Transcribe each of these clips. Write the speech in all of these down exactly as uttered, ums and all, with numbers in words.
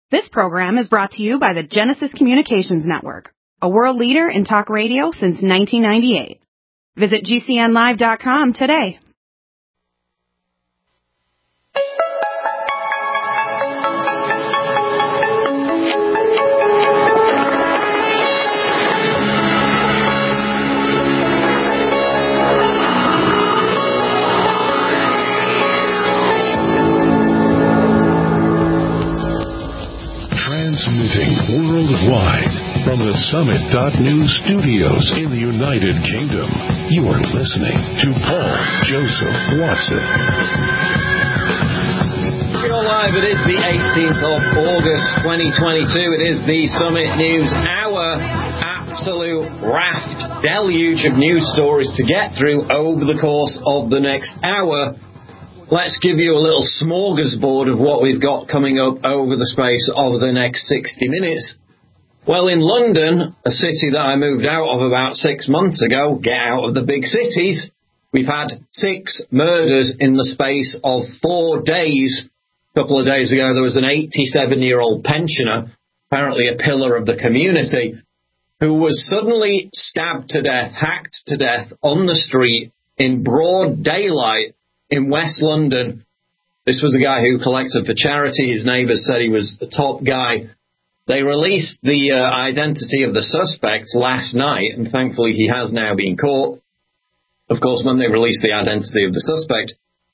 This program is brought to you by the Genesis Communications Network, a world leader in talk radio since nineteen ninety-eight. Visit G C N live dot com today. Transmitting worldwide from the Summit dot News studios in the United Kingdom, you are listening to Paul Joseph Watson. We're live. It is the eighteenth of August, twenty twenty-two. It is the Summit News Hour. Absolute raft, deluge of news stories to get through over the course of the next hour. Let's give you a little smorgasbord of what we've got coming up over the space of the next sixty minutes. Well, in London, a city that I moved out of about six months ago, get out of the big cities, we've had six murders in the space of four days. A couple of days ago, there was an eighty-seven-year-old pensioner, apparently a pillar of the community, who was suddenly stabbed to death, hacked to death on the street in broad daylight in West London. This was a guy who collected for charity. His neighbours said he was the top guy. They released the uh, identity of the suspect last night, and thankfully he has now been caught. Of course, when they released the identity of the suspect,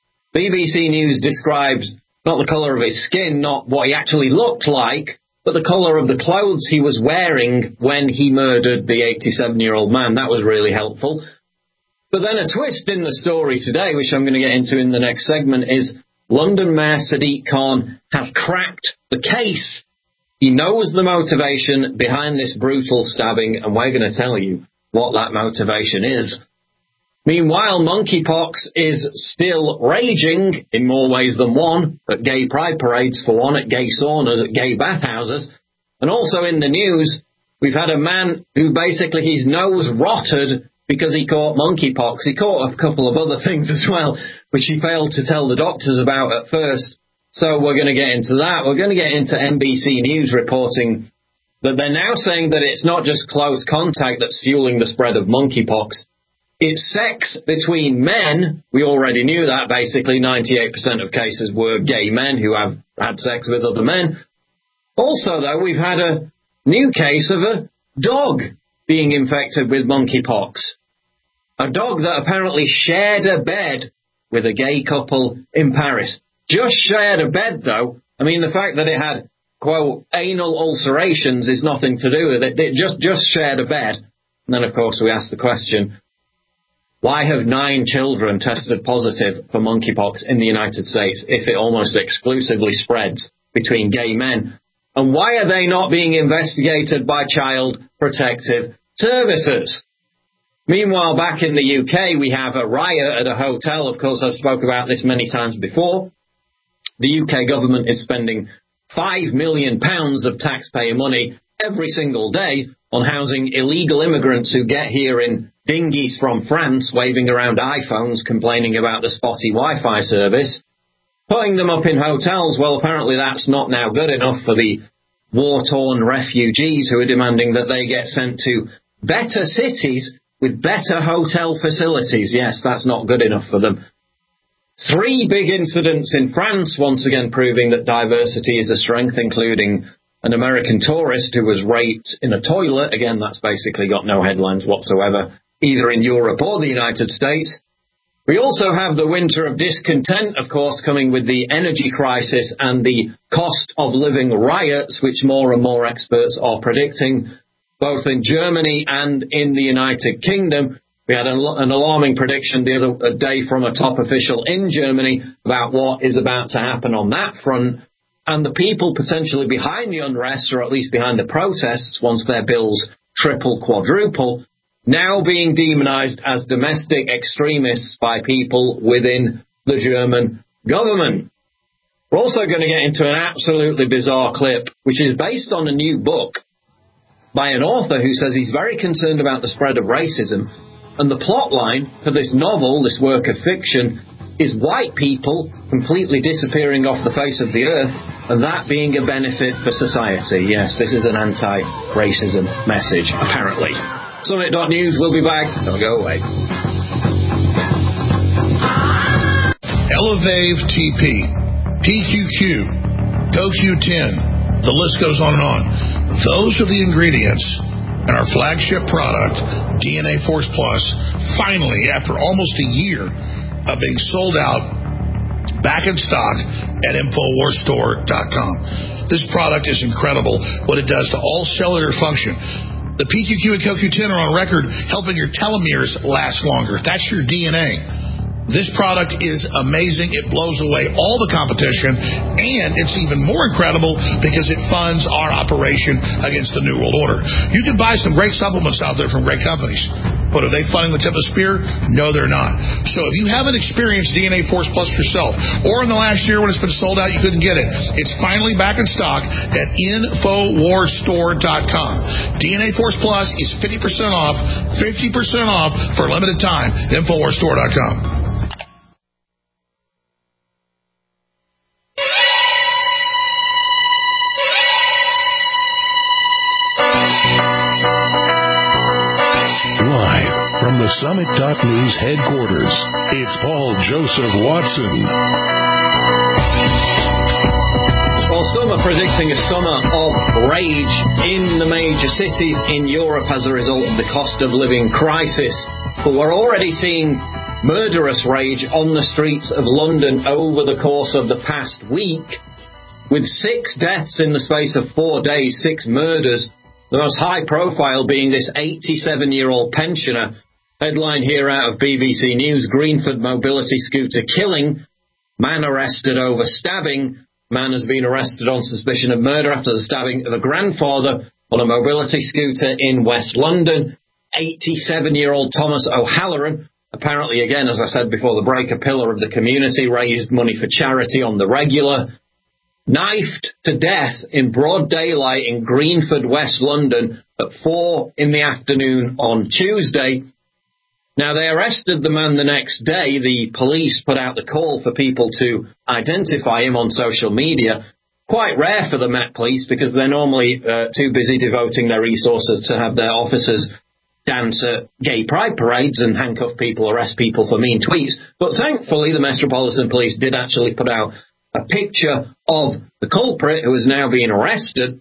B B C News described not the colour of his skin, not what he actually looked like, but the colour of the clothes he was wearing when he murdered the eighty-seven-year-old man. That was really helpful. But then a twist in the story today, which I'm going to get into in the next segment, is London Mayor Sadiq Khan has cracked the case. He knows the motivation behind this brutal stabbing, and we're going to tell you what that motivation is. Meanwhile, monkeypox is still raging in more ways than one, at gay pride parades for one, at gay saunas, at gay bathhouses. And also in the news, we've had a man who basically his nose rotted because he caught monkeypox. He caught a couple of other things as well, which he failed to tell the doctors about at first. So we're going to get into that. We're going to get into N B C News reporting that they're now saying that it's not just close contact that's fueling the spread of monkeypox. It's sex between men. We already knew that. Basically, ninety-eight percent of cases were gay men who have had sex with other men. Also, though, we've had a new case of a dog being infected with monkeypox. A dog that apparently shared a bed with a gay couple in Paris. Just shared a bed, though. I mean, the fact that it had, quote, anal ulcerations is nothing to do with it. It just, just shared a bed. And then, of course, we asked the question, why have nine children tested positive for monkeypox in the United States if it almost exclusively spreads between gay men? And why are they not being investigated by Child Protective Services? Meanwhile, back in the U K, we have a riot at a hotel. Of course, I've spoke about this many times before. The U K government is spending five million pounds of taxpayer money every single day on housing illegal immigrants who get here in dinghies from France, waving around iPhones, complaining about the spotty Wi-Fi service. Putting them up in hotels, well, apparently that's not now good enough for the war-torn refugees who are demanding that they get sent to better cities with better hotel facilities. Yes, that's not good enough for them. Three big incidents in France, once again proving that diversity is a strength, including an American tourist who was raped in a toilet. Again, that's basically got no headlines whatsoever, either in Europe or the United States. We also have the winter of discontent, of course, coming with the energy crisis and the cost of living riots, which more and more experts are predicting, both in Germany and in the United Kingdom. We had an, an alarming prediction the other day from a top official in Germany about what is about to happen on that front. And the people potentially behind the unrest, or at least behind the protests, once their bills triple, quadruple, now being demonized as domestic extremists by people within the German government. We're also going to get into an absolutely bizarre clip, which is based on a new book by an author who says he's very concerned about the spread of racism. And the plot line for this novel, this work of fiction, is white people completely disappearing off the face of the earth, and that being a benefit for society. Yes, this is an anti-racism message, apparently. Summit dot news, we'll be back. Don't go away. Elevave T P, P Q Q, C O Q ten, the list goes on and on. Those are the ingredients in our flagship product, D N A Force Plus, finally, after almost a year of being sold out, back in stock at Infowars Store dot com. This product is incredible, what it does to all cellular function. The P Q Q and C O Q ten are on record helping your telomeres last longer. That's your D N A. This product is amazing. It blows away all the competition, and it's even more incredible because it funds our operation against the New World Order. You can buy some great supplements out there from great companies, but are they funding the tip of the spear? No, they're not. So if you haven't experienced D N A Force Plus yourself, or in the last year when it's been sold out, you couldn't get it, it's finally back in stock at Infowars Store dot com. D N A Force Plus is fifty percent off, fifty percent off for a limited time, Infowars Store dot com. From the Summit dot news headquarters, it's Paul Joseph Watson. Well, some are predicting a summer of rage in the major cities in Europe as a result of the cost of living crisis. But we're already seeing murderous rage on the streets of London over the course of the past week, with six deaths in the space of four days, six murders. The most high profile being this eighty-seven-year-old pensioner. Headline here out of B B C News, Greenford mobility scooter killing. Man arrested over stabbing. Man has been arrested on suspicion of murder after the stabbing of a grandfather on a mobility scooter in West London. eighty-seven-year-old Thomas O'Halloran, apparently, again, as I said before the break, a pillar of the community, raised money for charity on the regular. Knifed to death in broad daylight in Greenford, West London at four in the afternoon on Tuesday. Now, they arrested the man the next day. The police put out the call for people to identify him on social media. Quite rare for the Met Police because they're normally uh, too busy devoting their resources to have their officers dance at gay pride parades and handcuff people, arrest people for mean tweets. But thankfully, the Metropolitan Police did actually put out a picture of the culprit who is now being arrested.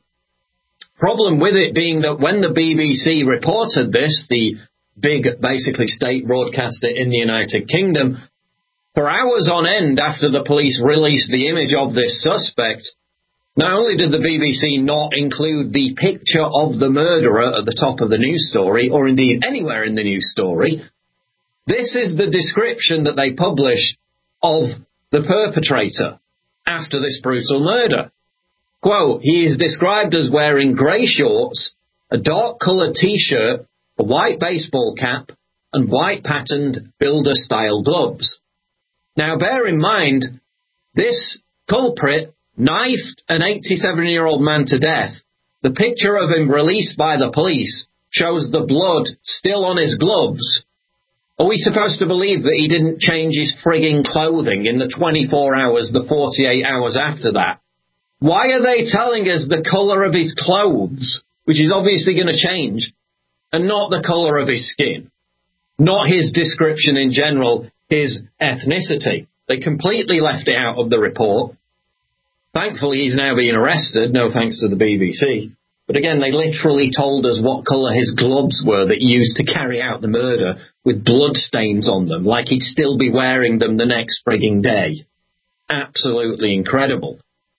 Problem with it being that when the B B C reported this, the big, basically state broadcaster in the United Kingdom, for hours on end after the police released the image of this suspect, not only did the B B C not include the picture of the murderer at the top of the news story, or indeed anywhere in the news story, this is the description that they published of the perpetrator after this brutal murder. Quote, he is described as wearing grey shorts, a dark-coloured T-shirt, a white baseball cap, and white patterned builder-style gloves. Now, bear in mind, this culprit knifed an eighty-seven-year-old man to death. The picture of him released by the police shows the blood still on his gloves. Are we supposed to believe that he didn't change his frigging clothing in the twenty-four hours, the forty-eight hours after that? Why are they telling us the colour of his clothes, which is obviously going to change, and not the colour of his skin? Not his description in general, his ethnicity. They completely left it out of the report. Thankfully, he's now being arrested, no thanks to the B B C. But again, they literally told us what colour his gloves were that he used to carry out the murder, with blood stains on them, like he'd still be wearing them the next frigging day. Absolutely incredible.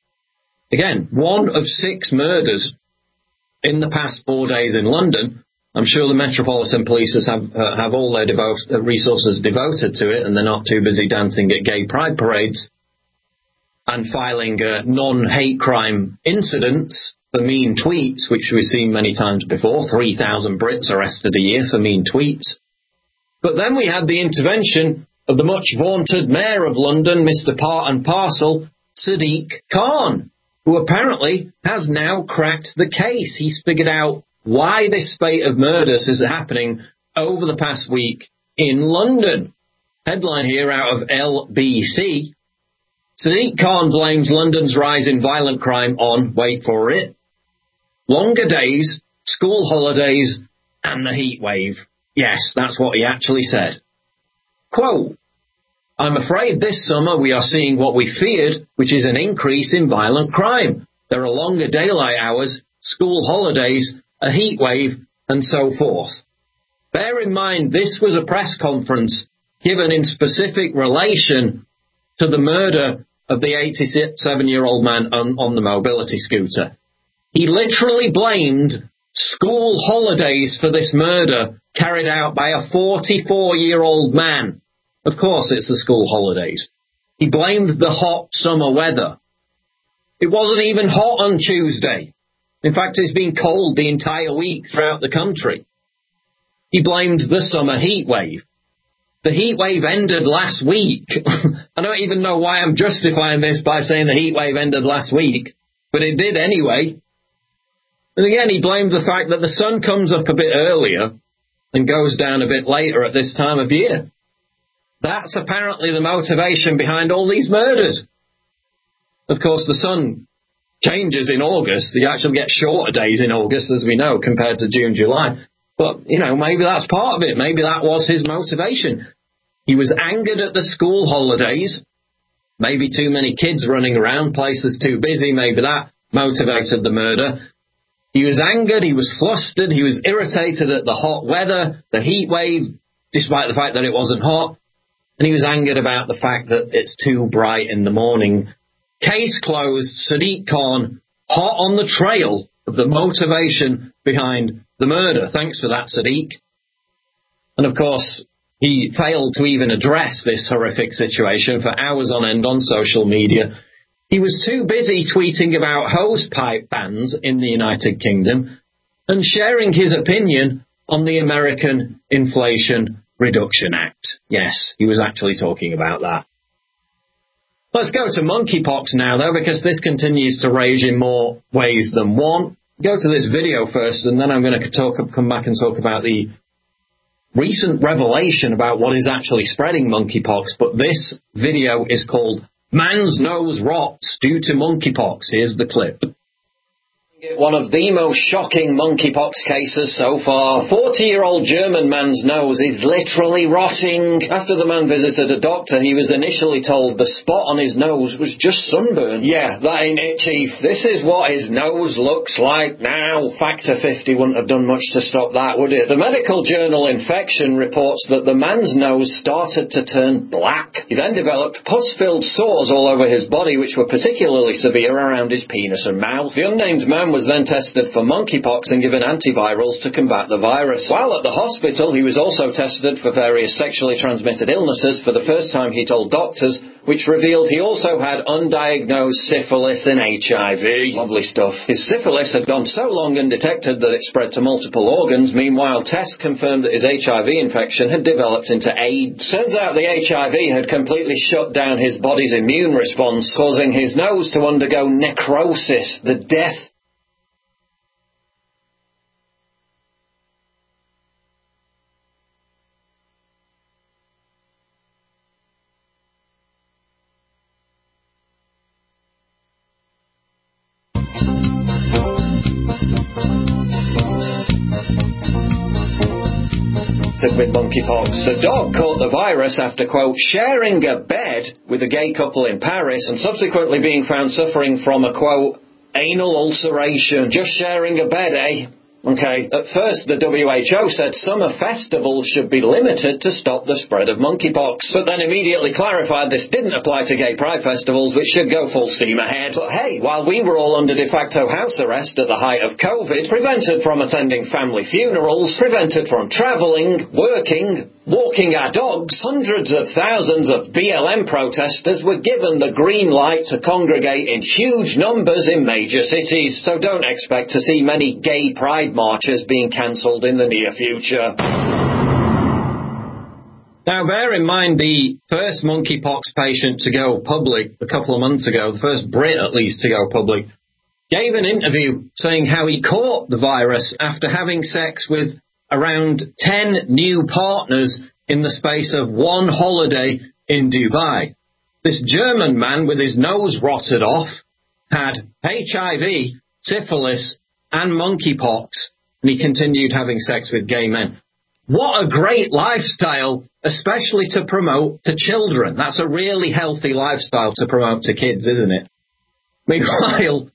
Again, one of six murders in the past four days in London. I'm sure the Metropolitan Police have uh, have all their devo- uh, resources devoted to it, and they're not too busy dancing at gay pride parades and filing uh, non-hate crime incidents for mean tweets, which we've seen many times before. three thousand Brits arrested a year for mean tweets. But then we had the intervention of the much vaunted Mayor of London, Mister Part and Parcel, Sadiq Khan, who apparently has now cracked the case. He's figured out why this spate of murders is happening over the past week in London. Headline here out of L B C. Sadiq Khan blames London's rise in violent crime on, wait for it, longer days, school holidays, and the heat wave. Yes, that's what he actually said. Quote, I'm afraid this summer we are seeing what we feared, which is an increase in violent crime. There are longer daylight hours, school holidays, a heat wave, and so forth. Bear in mind this was a press conference given in specific relation to the murder of the eighty-seven-year-old man on, on the mobility scooter. He literally blamed school holidays for this murder carried out by a forty-four-year-old man. Of course it's the school holidays. He blamed the hot summer weather. It wasn't even hot on Tuesday. In fact, it's been cold the entire week throughout the country. He blamed the summer heat wave. The heat wave ended last week. I don't even know why I'm justifying this by saying the heat wave ended last week, but it did anyway. And again, he blamed the fact that the sun comes up a bit earlier and goes down a bit later at this time of year. That's apparently the motivation behind all these murders. Of course, the sun changes in August. You actually get shorter days in August, as we know, compared to June, July. But, you know, maybe that's part of it. Maybe that was his motivation. He was angered at the school holidays. Maybe too many kids running around, places too busy. Maybe that motivated the murder. He was angered, he was flustered, he was irritated at the hot weather, the heat wave, despite the fact that it wasn't hot. And he was angered about the fact that it's too bright in the morning. Case closed. Sadiq Khan, hot on the trail of the motivation behind the murder. Thanks for that, Sadiq. And of course, he failed to even address this horrific situation for hours on end on social media. He was too busy tweeting about hose pipe bans in the United Kingdom and sharing his opinion on the American Inflation Reduction Act. Yes, he was actually talking about that. Let's go to monkeypox now, though, because this continues to rage in more ways than one. Go to this video first, and then I'm going to talk, come back and talk about the recent revelation about what is actually spreading monkeypox. But this video is called Man's Nose Rots Due to Monkeypox. Here's the clip. One of the most shocking monkeypox cases so far. forty-year-old German man's nose is literally rotting. After the man visited a doctor, he was initially told the spot on his nose was just sunburn. Yeah, that ain't it, Chief. This is what his nose looks like now. Factor fifty wouldn't have done much to stop that, would it? The medical journal Infection reports that the man's nose started to turn black. He then developed pus-filled sores all over his body, which were particularly severe around his penis and mouth. The unnamed man was then tested for monkeypox and given antivirals to combat the virus. While at the hospital, he was also tested for various sexually transmitted illnesses. For the first time, he told doctors, which revealed he also had undiagnosed syphilis and H I V. Lovely stuff. His syphilis had gone so long undetected that it spread to multiple organs. Meanwhile, tests confirmed that his H I V infection had developed into AIDS. Turns out the H I V had completely shut down his body's immune response, causing his nose to undergo necrosis, the death with monkeypox. The dog caught the virus after, quote, sharing a bed with a gay couple in Paris and subsequently being found suffering from a, quote, anal ulceration. Just sharing a bed, eh? Okay. At first, the W H O said summer festivals should be limited to stop the spread of monkeypox, but then immediately clarified this didn't apply to gay pride festivals, which should go full steam ahead. But hey, while we were all under de facto house arrest at the height of COVID, prevented from attending family funerals, prevented from travelling, working, walking our dogs, hundreds of thousands of B L M protesters were given the green light to congregate in huge numbers in major cities, so don't expect to see many gay pride marches being cancelled in the near future. Now, bear in mind, the first monkeypox patient to go public a couple of months ago, the first Brit at least to go public, gave an interview saying how he caught the virus after having sex with around ten new partners in the space of one holiday in Dubai. This German man with his nose rotted off had H I V, syphilis, and monkeypox, and he continued having sex with gay men. What a great lifestyle, especially to promote to children. That's a really healthy lifestyle to promote to kids, isn't it? Meanwhile,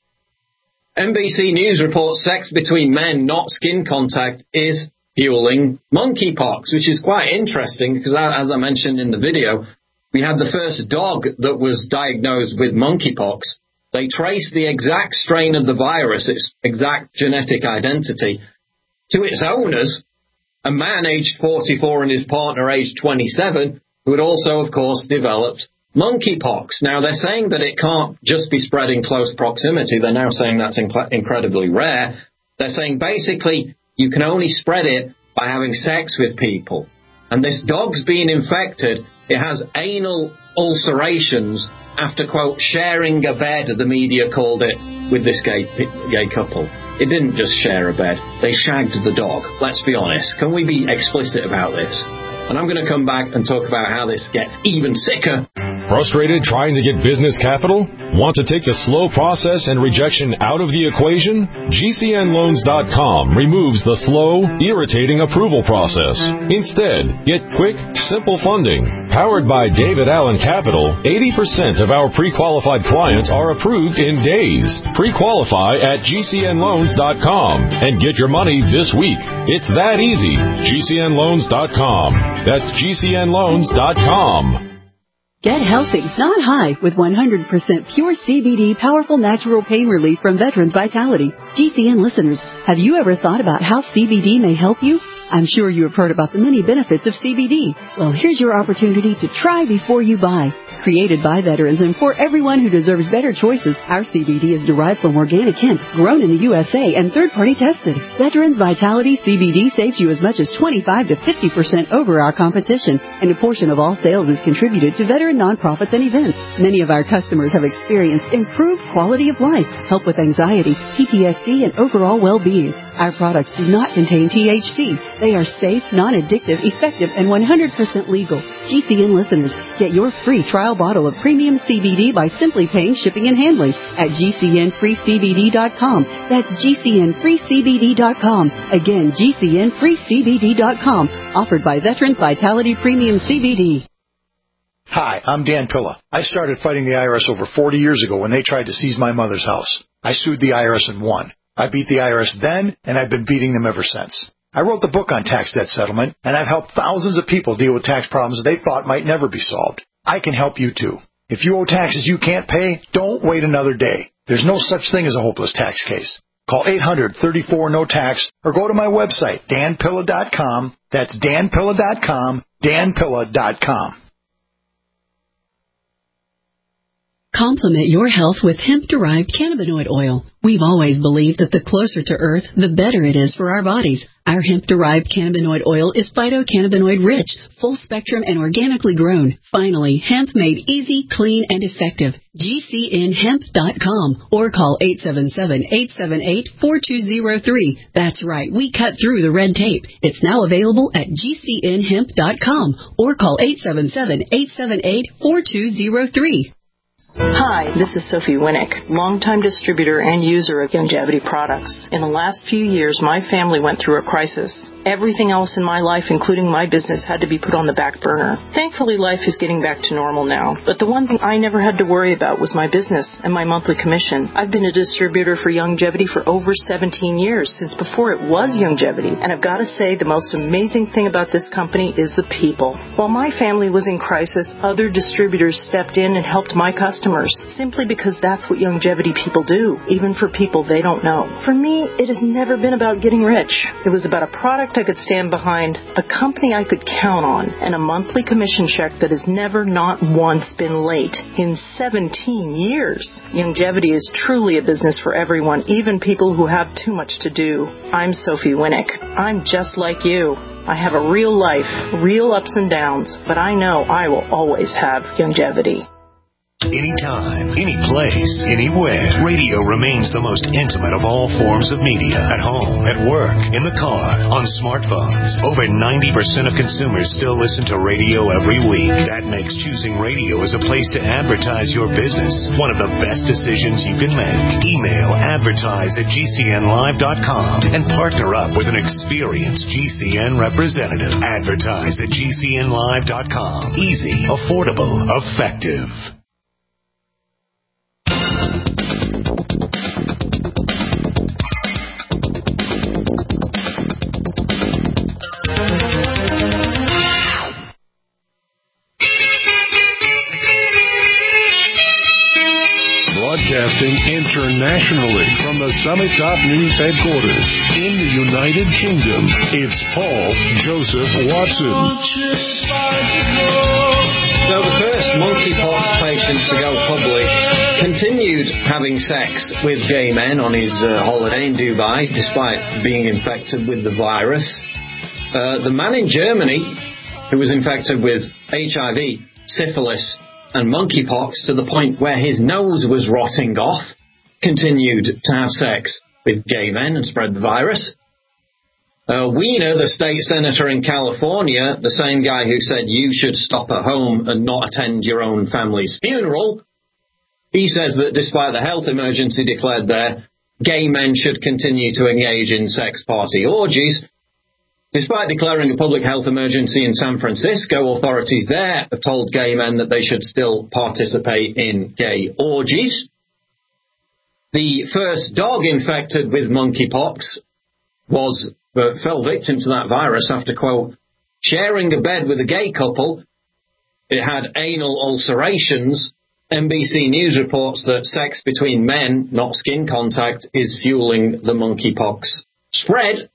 N B C News reports sex between men, not skin contact, is fueling monkeypox, which is quite interesting because, as I mentioned in the video, we had the first dog that was diagnosed with monkeypox. They traced the exact strain of the virus, its exact genetic identity, to its owners, a man aged forty-four and his partner aged twenty-seven, who had also, of course, developed monkeypox. Now, they're saying that it can't just be spread in close proximity. They're now saying that's inc- incredibly rare. They're saying basically you can only spread it by having sex with people. And this dog's been infected. It has anal ulcerations after, quote, sharing a bed, the media called it, with this gay gay couple. It didn't just share a bed. They shagged the dog. Let's be honest. Can we be explicit about this? And I'm going to come back and talk about how this gets even sicker. Frustrated trying to get business capital? Want to take the slow process and rejection out of the equation? G C N loans dot com removes the slow, irritating approval process. Instead, get quick, simple funding. Powered by David Allen Capital, eighty percent of our pre-qualified clients are approved in days. Pre-qualify at G C N loans dot com and get your money this week. It's that easy. G C N loans dot com. That's G C N loans dot com. Get healthy, not high, with one hundred percent pure C B D powerful natural pain relief from Veterans Vitality. G C N listeners, have you ever thought about how C B D may help you? I'm sure you have heard about the many benefits of C B D. Well, here's your opportunity to try before you buy. Created by veterans and for everyone who deserves better choices, our C B D is derived from organic hemp, grown in the U S A and third-party tested. Veterans Vitality C B D saves you as much as twenty-five to fifty percent over our competition, and a portion of all sales is contributed to veteran nonprofits and events. Many of our customers have experienced improved quality of life, help with anxiety, P T S D, and overall well-being. Our products do not contain T H C. They are safe, non-addictive, effective, and one hundred percent legal. G C N listeners, get your free trial bottle of premium C B D by simply paying shipping and handling at G C N free C B D dot com. That's G C N free C B D dot com. Again, G C N free C B D dot com. Offered by Veterans Vitality Premium C B D. Hi, I'm Dan Pilla. I started fighting the I R S over forty years ago when they tried to seize my mother's house. I sued the I R S and won. I beat the I R S then, and I've been beating them ever since. I wrote the book on tax debt settlement, and I've helped thousands of people deal with tax problems they thought might never be solved. I can help you, too. If you owe taxes you can't pay, don't wait another day. There's no such thing as a hopeless tax case. Call eight hundred, thirty-four, no tax or go to my website, dan pilla dot com. That's dan pilla dot com, dan pilla dot com. Complement your health with hemp-derived cannabinoid oil. We've always believed that the closer to Earth, the better it is for our bodies. Our hemp-derived cannabinoid oil is phytocannabinoid-rich, full-spectrum, and organically grown. Finally, hemp made easy, clean, and effective. G C N hemp dot com or call eight seven seven, eight seven eight, four two zero three. That's right, we cut through the red tape. It's now available at G C N hemp dot com or call eight seven seven, eight seven eight, four two zero three. Hi, this is Sophie Winnick, longtime distributor and user of Youngevity products. In the last few years, my family went through a crisis. Everything else in my life, including my business, had to be put on the back burner. Thankfully, life is getting back to normal now. But the one thing I never had to worry about was my business and my monthly commission. I've been a distributor for Youngevity for over seventeen years, since before it was Youngevity. And I've got to say, the most amazing thing about this company is the people. While my family was in crisis, other distributors stepped in and helped my customers, simply because that's what Youngevity people do, even for people they don't know. For me, it has never been about getting rich. It was about a product I could stand behind, a company I could count on, and a monthly commission check that has never not once been late in seventeen years. Youngevity is truly a business for everyone, even people who have too much to do. I'm Sophie Winnick. I'm just like you. I have a real life, real ups and downs, but I know I will always have Youngevity. Anytime, any place, anywhere. Radio remains the most intimate of all forms of media. At home, at work, in the car, on smartphones. Over ninety percent of consumers still listen to radio every week. That makes choosing radio as a place to advertise your business one of the best decisions you can make. Email advertise at G C N live dot com and partner up with an experienced G C N representative. Advertise at G C N live dot com. Easy, affordable, effective. Broadcasting internationally from the Summit Top News headquarters in the United Kingdom, it's Paul Joseph Watson. So the first monkeypox patient to go public continued having sex with gay men on his uh, holiday in Dubai, despite being infected with the virus. Uh, the man in Germany, who was infected with H I V, syphilis, and monkeypox to the point where his nose was rotting off, continued to have sex with gay men and spread the virus. Uh, Weiner, the state senator in California, the same guy who said you should stop at home and not attend your own family's funeral, he says that despite the health emergency declared there, gay men should continue to engage in sex party orgies. Despite declaring a public health emergency in San Francisco, authorities there have told gay men that they should still participate in gay orgies. The first dog infected with monkeypox was uh, fell victim to that virus after, quote, sharing a bed with a gay couple. It had anal ulcerations. N B C News reports that sex between men, not skin contact, is fueling the monkeypox spread.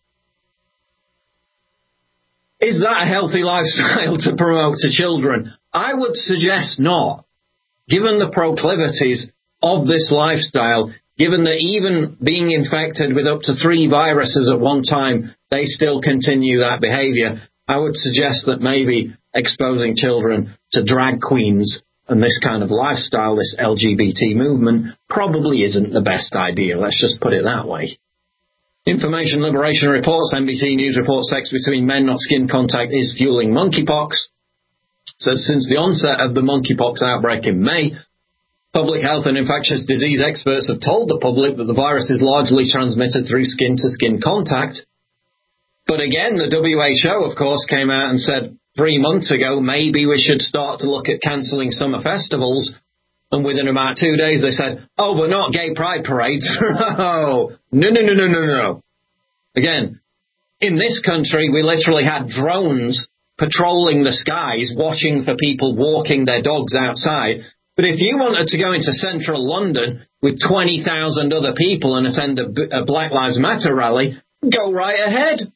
Is that a healthy lifestyle to promote to children? I would suggest not. Given the proclivities of this lifestyle, given that even being infected with up to three viruses at one time, they still continue that behavior, I would suggest that maybe exposing children to drag queens and this kind of lifestyle, this L G B T movement, probably isn't the best idea. Let's just put it that way. Information Liberation reports, N B C News reports sex between men, not skin contact, is fueling monkeypox. Says since the onset of the monkeypox outbreak in May, public health and infectious disease experts have told the public that the virus is largely transmitted through skin-to-skin contact. But again, the W H O, of course, came out and said three months ago, maybe we should start to look at cancelling summer festivals. And within about two days, they said, oh, but not gay pride parades. Oh, no, no, no, no, no, no. Again, in this country, we literally had drones patrolling the skies, watching for people walking their dogs outside. But if you wanted to go into central London with twenty thousand other people and attend a, a Black Lives Matter rally, go right ahead.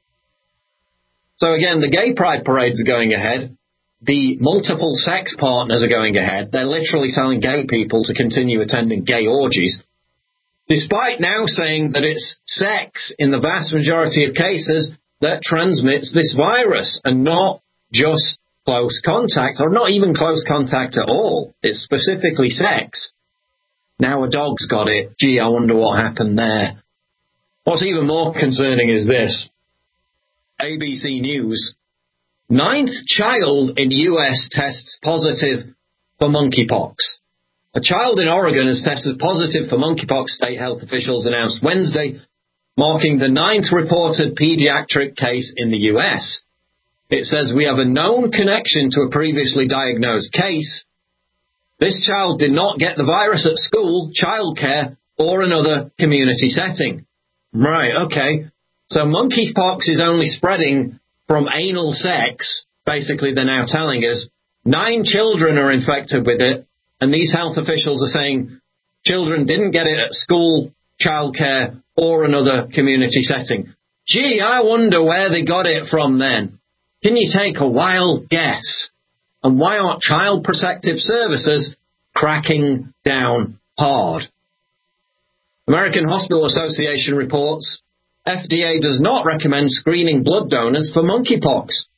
So again, the gay pride parades are going ahead. The multiple sex partners are going ahead. They're literally telling gay people to continue attending gay orgies, despite now saying that it's sex in the vast majority of cases that transmits this virus and not just close contact, or not even close contact at all. It's specifically sex. Now a dog's got it. Gee, I wonder what happened there. What's even more concerning is this. A B C News. Ninth child in U S tests positive for monkeypox. A child in Oregon has tested positive for monkeypox, state health officials announced Wednesday, marking the ninth reported pediatric case in the U S. It says we have a known connection to a previously diagnosed case. This child did not get the virus at school, childcare, or another community setting. Right, okay. So monkeypox is only spreading from anal sex. Basically, they're now telling us nine children are infected with it, and these health officials are saying children didn't get it at school, childcare, or another community setting. Gee, I wonder where they got it from then. Can you take a wild guess? And why aren't Child Protective Services cracking down hard? American Hospital Association reports F D A does not recommend screening blood donors for monkeypox.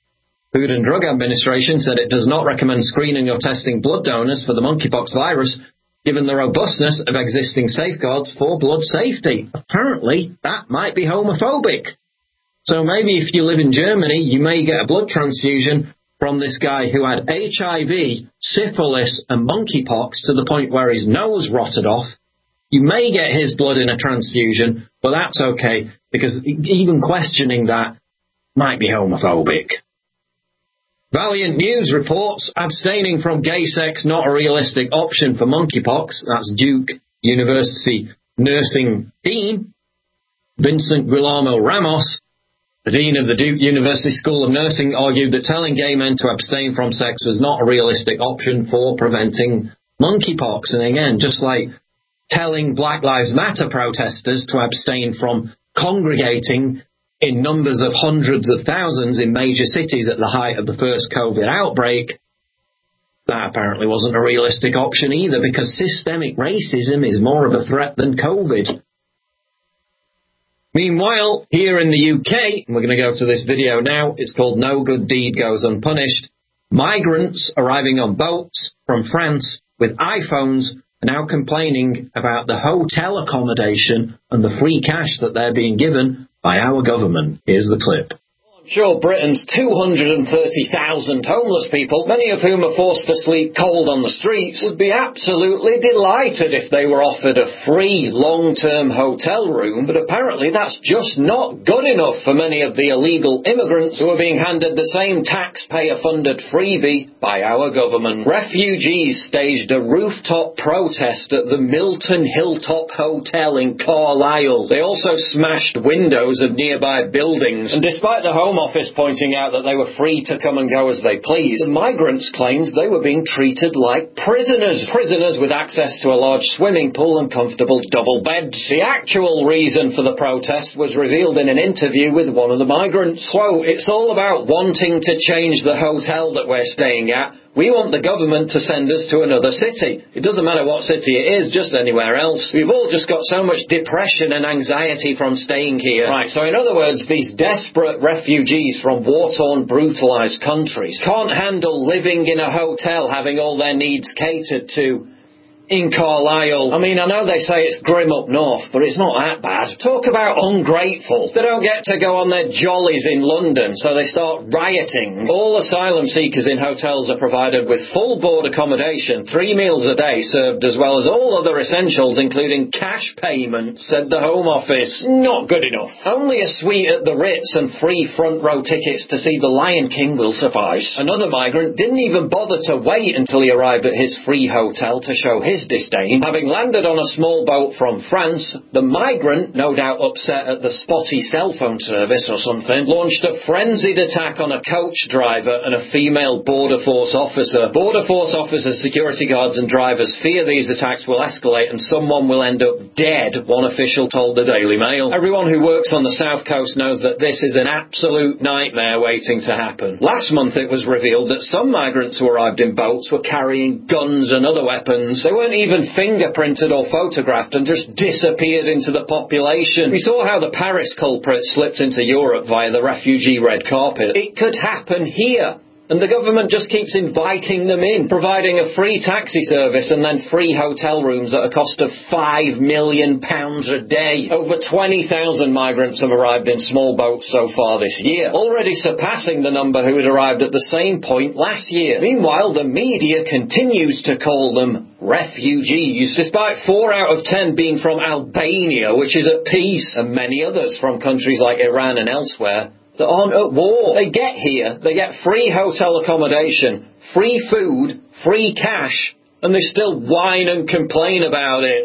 Food and Drug Administration said it does not recommend screening or testing blood donors for the monkeypox virus, given the robustness of existing safeguards for blood safety. Apparently, that might be homophobic. So maybe if you live in Germany, you may get a blood transfusion from this guy who had H I V, syphilis, and monkeypox to the point where his nose rotted off. You may get his blood in a transfusion, but that's okay, because even questioning that might be homophobic. Valiant News reports abstaining from gay sex not a realistic option for monkeypox. That's Duke University nursing dean Vincent Guillermo Ramos. The dean of the Duke University School of Nursing argued that telling gay men to abstain from sex was not a realistic option for preventing monkeypox. And again, just like telling Black Lives Matter protesters to abstain from congregating in numbers of hundreds of thousands in major cities at the height of the first COVID outbreak, that apparently wasn't a realistic option either, because systemic racism is more of a threat than COVID. Meanwhile, here in the U K, and we're going to go to this video now, it's called No Good Deed Goes Unpunished. Migrants arriving on boats from France with iPhones are now complaining about the hotel accommodation and the free cash that they're being given by our government. Here's the clip. I'm sure Britain's two hundred thirty thousand homeless people, many of whom are forced to sleep cold on the streets, would be absolutely delighted if they were offered a free long-term hotel room, but apparently that's just not good enough for many of the illegal immigrants who are being handed the same taxpayer-funded freebie by our government. Refugees staged a rooftop protest at the Milton Hilltop Hotel in Carlisle. They also smashed windows of nearby buildings, and despite the home Home Office pointing out that they were free to come and go as they pleased, the migrants claimed they were being treated like prisoners. Prisoners with access to a large swimming pool and comfortable double beds. The actual reason for the protest was revealed in an interview with one of the migrants. Quote, "It's all about wanting to change the hotel that we're staying at. We want the government to send us to another city. It doesn't matter what city it is, just anywhere else. We've all just got so much depression and anxiety from staying here." Right, so in other words, these desperate refugees from war-torn, brutalised countries can't handle living in a hotel, having all their needs catered to in Carlisle. I mean, I know they say it's grim up north, but it's not that bad. Talk about ungrateful. They don't get to go on their jollies in London, so they start rioting. All asylum seekers in hotels are provided with full board accommodation, three meals a day served, as well as all other essentials, including cash payment, said the Home Office. Not good enough. Only a suite at the Ritz and free front row tickets to see the Lion King will suffice. Another migrant didn't even bother to wait until he arrived at his free hotel to show his disdain. Having landed on a small boat from France, the migrant, no doubt upset at the spotty cell phone service or something, launched a frenzied attack on a coach driver and a female Border Force officer. Border Force officers, security guards and drivers fear these attacks will escalate and someone will end up dead, one official told the Daily Mail. Everyone who works on the South Coast knows that this is an absolute nightmare waiting to happen. Last month it was revealed that some migrants who arrived in boats were carrying guns and other weapons. They weren't even fingerprinted or photographed and just disappeared into the population. We saw how the Paris culprit slipped into Europe via the refugee red carpet. It could happen here. And the government just keeps inviting them in, providing a free taxi service and then free hotel rooms at a cost of five million pounds a day. Over twenty thousand migrants have arrived in small boats so far this year, already surpassing the number who had arrived at the same point last year. Meanwhile, the media continues to call them refugees, despite four out of ten being from Albania, which is at peace, and many others from countries like Iran and elsewhere that aren't at war. They get here, they get free hotel accommodation, free food, free cash, and they still whine and complain about it.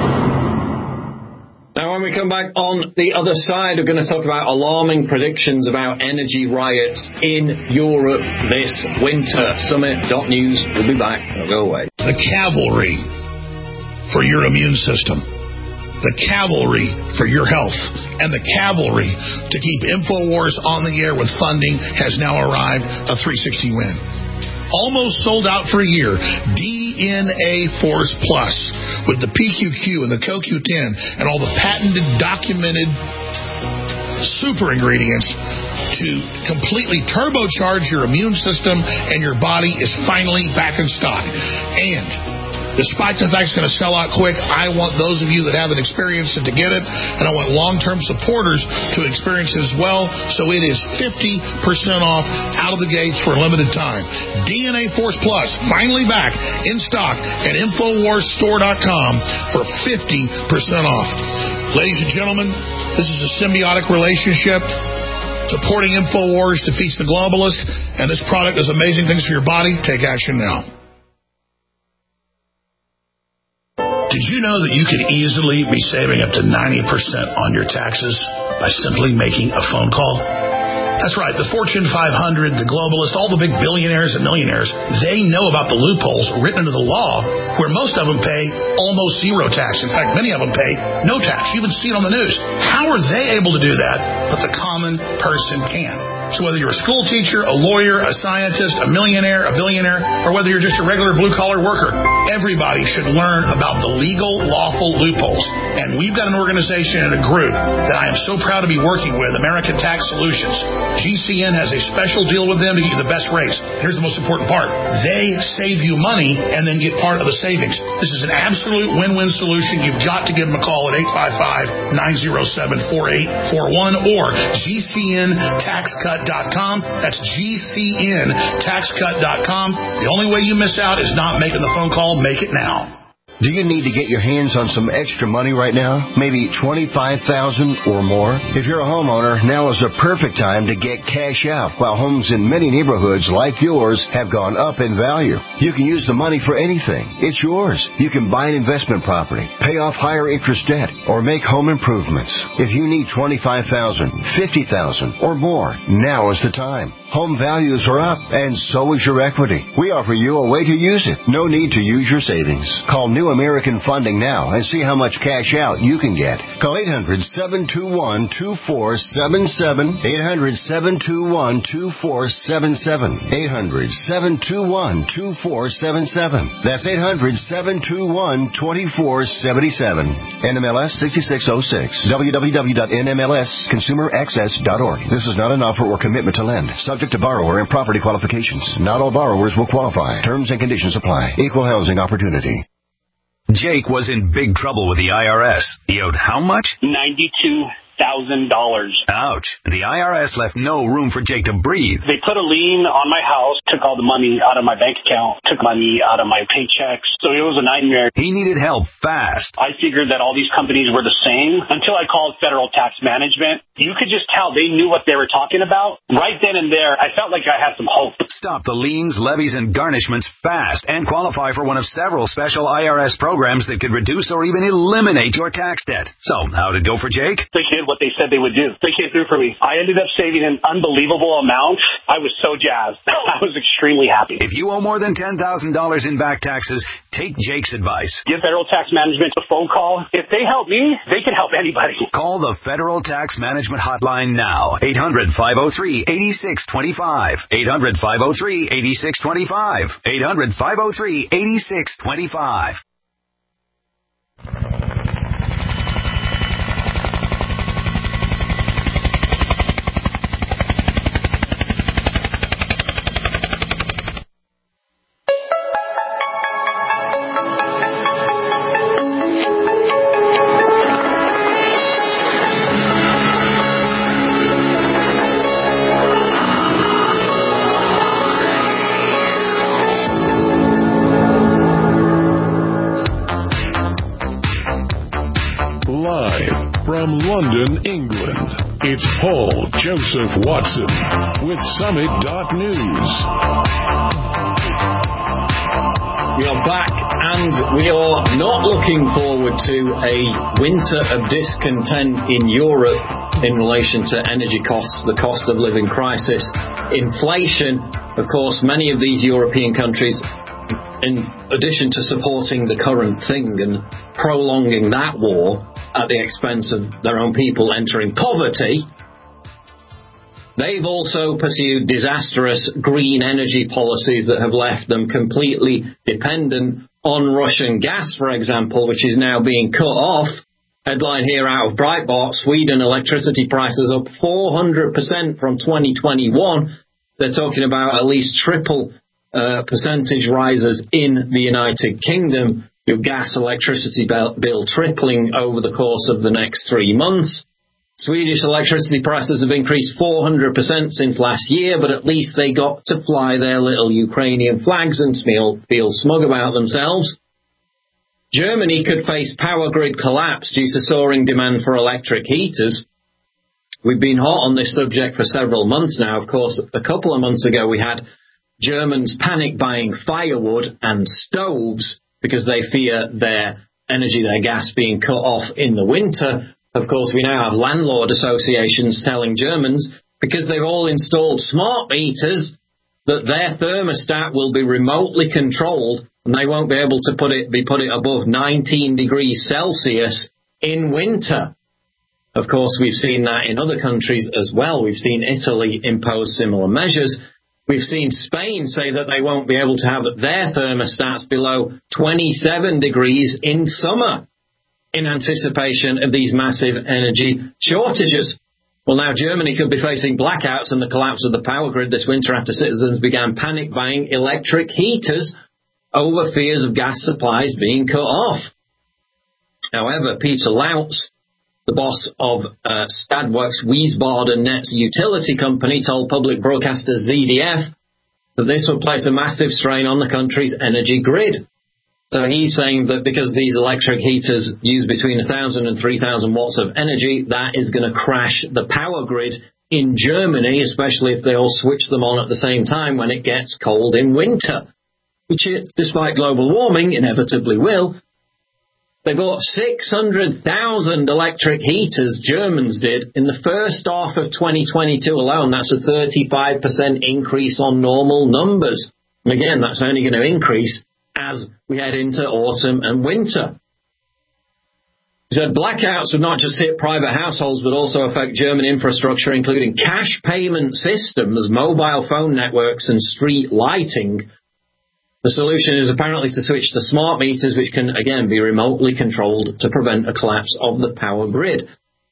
Now, when we come back on the other side, we're going to talk about alarming predictions about energy riots in Europe this winter. Summit dot news. We'll be back. Don't go away. The cavalry for your immune system. The cavalry for your health, and the cavalry to keep InfoWars on the air with funding has now arrived, a three sixty win. Almost sold out for a year. D N A Force Plus with the P Q Q and the C O Q ten and all the patented, documented super ingredients to completely turbocharge your immune system, and your body is finally back in stock. And despite the fact it's going to sell out quick, I want those of you that haven't experienced it to get it, and I want long-term supporters to experience it as well. So it is fifty percent off out of the gates for a limited time. D N A Force Plus, finally back in stock at Infowars Store dot com for fifty percent off. Ladies and gentlemen, this is a symbiotic relationship. Supporting Infowars defeats the globalist, and this product does amazing things for your body. Take action now. Did you know that you could easily be saving up to ninety percent on your taxes by simply making a phone call? That's right. The Fortune five hundred, the globalists, all the big billionaires and millionaires, they know about the loopholes written into the law where most of them pay almost zero tax. In fact, many of them pay no tax. You even see it on the news. How are they able to do that, but the common person can? So whether you're a school teacher, a lawyer, a scientist, a millionaire, a billionaire, or whether you're just a regular blue-collar worker, everybody should learn about the legal, lawful loopholes. And we've got an organization and a group that I am so proud to be working with, American Tax Solutions. G C N has a special deal with them to get you the best rates. Here's the most important part. They save you money and then get part of the savings. This is an absolute win-win solution. You've got to give them a call at eight five five, nine oh seven, four eight four one or G C N tax cut dot com. That's G C N tax cut dot com. The only way you miss out is not making the phone call. Make it now. Do you need to get your hands on some extra money right now? Maybe twenty-five thousand dollars or more? If you're a homeowner, now is the perfect time to get cash out while homes in many neighborhoods like yours have gone up in value. You can use the money for anything. It's yours. You can buy an investment property, pay off higher interest debt, or make home improvements. If you need twenty-five thousand dollars, fifty thousand dollars or more, now is the time. Home values are up, and so is your equity. We offer you a way to use it. No need to use your savings. Call New American Funding now and see how much cash out you can get. Call eight hundred, seven two one, two four seven seven, eight hundred, seven two one, two four seven seven, eight hundred, seven two one, two four seven seven. That's eight hundred, seven two one, two four seven seven. N M L S six six oh six. w w w dot n m l s consumer access dot org. This is not an offer or commitment to lend. Subject to borrower and property qualifications. Not all borrowers will qualify. Terms and conditions apply. Equal housing opportunity. Jake was in big trouble with the I R S. He owed how much? ninety-two thousand dollars. Ouch. The I R S left no room for Jake to breathe. They put a lien on my house, took all the money out of my bank account, took money out of my paychecks. So it was a nightmare. He needed help fast. I figured that all these companies were the same until I called Federal Tax Management. You could just tell they knew what they were talking about. Right then and there, I felt like I had some hope. Stop the liens, levies, and garnishments fast and qualify for one of several special I R S programs that could reduce or even eliminate your tax debt. So, how did it go for Jake? They did what they said they would do. They came through for me. I ended up saving an unbelievable amount. I was so jazzed. I was extremely happy. If you owe more than ten thousand dollars in back taxes, take Jake's advice. Give Federal Tax Management a phone call. If they help me, they can help anybody. Call the Federal Tax Management Hotline now. eight hundred, five oh three, eight six two five. eight hundred, five oh three, eight six two five. eight hundred, five oh three, eight six two five. From London, England, it's Paul Joseph Watson with Summit dot News. We are back, and we are not looking forward to a winter of discontent in Europe in relation to energy costs, the cost of living crisis, inflation. Of course, many of these European countries, in addition to supporting the current thing and prolonging that war at the expense of their own people entering poverty, they've also pursued disastrous green energy policies that have left them completely dependent on Russian gas, for example, which is now being cut off Headline here out of Breitbart, Sweden electricity prices up four hundred percent from twenty twenty-one. They're talking about at least triple uh, percentage rises in the United Kingdom. Your gas electricity bill, bill tripling over the course of the next three months. Swedish electricity prices have increased four hundred percent since last year, but at least they got to fly their little Ukrainian flags and feel, feel smug about themselves. Germany could face power grid collapse due to soaring demand for electric heaters. We've been hot on this subject for several months now. Of course, a couple of months ago we had Germans panic buying firewood and stoves because they fear their energy, their gas being cut off in the winter. Of course, we now have landlord associations telling Germans, because they've all installed smart meters, that their thermostat will be remotely controlled and they won't be able to put it be put it above nineteen degrees Celsius in winter. Of course, we've seen that in other countries as well. We've seen Italy impose similar measures. We've seen Spain say that they won't be able to have their thermostats below twenty-seven degrees in summer in anticipation of these massive energy shortages. Well, now Germany could be facing blackouts and the collapse of the power grid this winter after citizens began panic buying electric heaters over fears of gas supplies being cut off. However, Peter Lautz, the boss of uh, Stadwerks Wiesbaden Netz utility company, told public broadcaster Z D F that this would place a massive strain on the country's energy grid. So he's saying that because these electric heaters use between one thousand and three thousand watts of energy, that is going to crash the power grid in Germany, especially if they all switch them on at the same time when it gets cold in winter, which, it, despite global warming, inevitably will. They bought six hundred thousand electric heaters, Germans did, in the first half of twenty twenty-two alone. That's a thirty-five percent increase on normal numbers. And again, that's only going to increase as we head into autumn and winter. He said blackouts would not just hit private households, but also affect German infrastructure, including cash payment systems, mobile phone networks, and street lighting. The solution is apparently to switch to smart meters, which can, again, be remotely controlled to prevent a collapse of the power grid.